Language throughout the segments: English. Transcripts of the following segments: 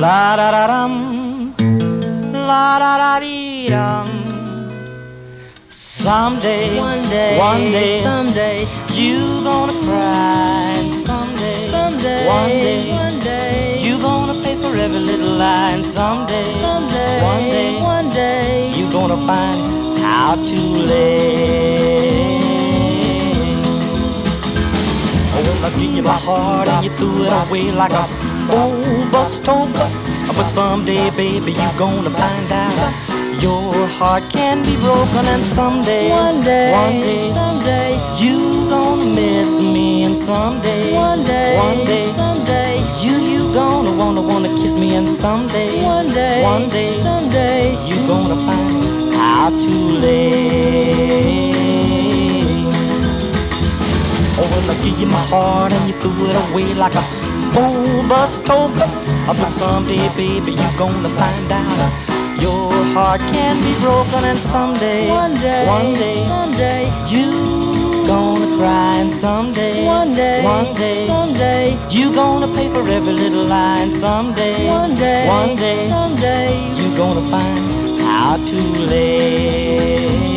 La da da dum, la da da dee dum. Someday, One day, someday, you gonna cry, and someday, one day, you gonna pay for every little lie, and someday, one day, you gonna find how to lay. Oh, well, I give you my heart and you threw it away like a old bus stove. But someday, baby, you gonna find out your heart can be broken, and someday, one day, someday, you gonna miss me, and someday, one day, someday, you gonna wanna kiss me, and someday, one day, someday, you gonna find how to lay. Oh, well, I give you my heart and you threw it away like a old bus stove. But someday, baby, you gonna find out your heart can be broken, and someday, one day, someday, you gonna cry, and someday, one day, someday, you gonna pay for every little lie, and someday, one day, someday, you gonna find how to lay.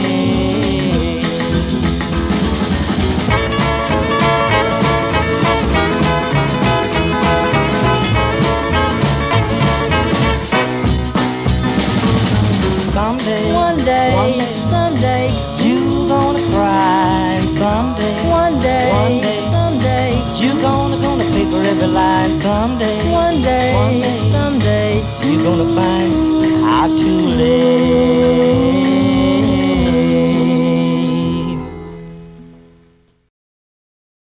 Someday, one day, someday, you gonna cry, and someday, one day, someday, you gonna pay for every lie, and someday, one day, someday, you gonna find how to live.